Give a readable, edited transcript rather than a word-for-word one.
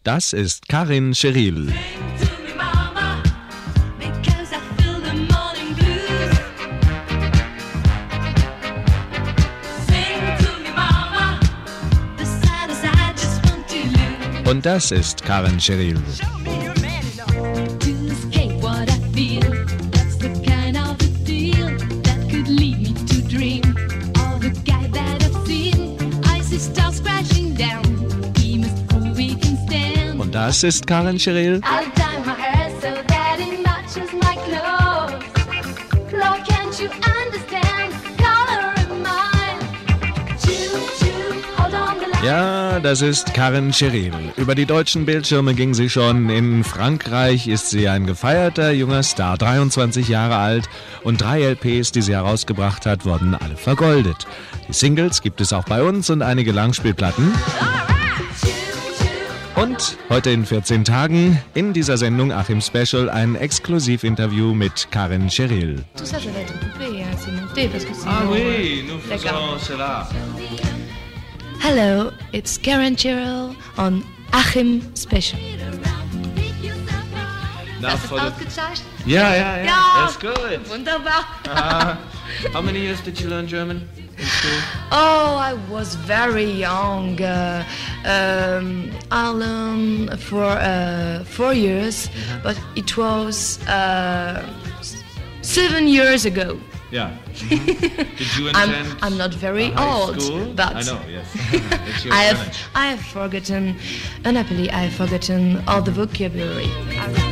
Das ist Karin Scheril. Und das ist Karin Scheril. Und das ist Karin Scheril. Ja, das ist Karin Scheril. Über die deutschen Bildschirme ging sie schon. In Frankreich ist sie ein gefeierter junger Star, 23 Jahre alt. Und 3 LPs, die sie herausgebracht hat, wurden alle vergoldet. Die Singles gibt es auch bei uns und einige Langspielplatten. Und heute in 14 Tagen in dieser Sendung Achim Special ein Exklusivinterview mit Karin Scheril. Hello, it's Karin Scheril on Achim Special. Hast du es ausgezeichnet? Ja, that's good. Wunderbar. How many years did you learn German in school? Oh, I was very young. I learned for 4 years, but it was 7 years ago. Yeah. Did you attend? I'm not very old, school? but I know. Yes. It's your challenge. I have forgotten, unhappily, I have forgotten all the vocabulary.